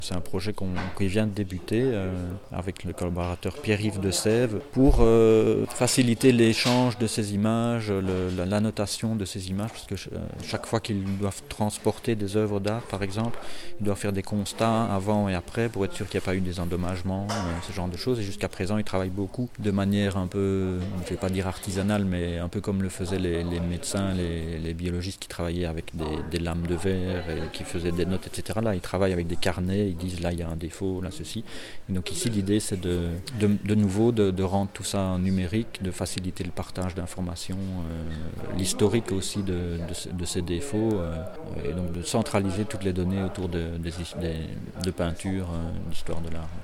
C'est un projet qui vient de débuter avec le collaborateur Pierre-Yves de Sèvres pour faciliter l'échange de ces images, l'annotation de ces images, parce que chaque fois qu'ils doivent transporter des œuvres d'art, par exemple, ils doivent faire des constats avant et après pour être sûr qu'il n'y a pas eu des endommagements, ce genre de choses. Et jusqu'à présent, ils travaillent beaucoup de manière un peu, je ne vais pas dire artisanale, mais un peu comme le faisaient les médecins, les biologistes qui travaillaient avec des lames de verre et qui faisaient des notes, etc. Là, ils travaillent avec des carnets. Ils disent là il y a un défaut, là ceci. Et donc ici l'idée c'est de nouveau de rendre tout ça numérique, de faciliter le partage d'informations, l'historique aussi de ces défauts, et donc de centraliser toutes les données autour de peinture, d'histoire de l'art.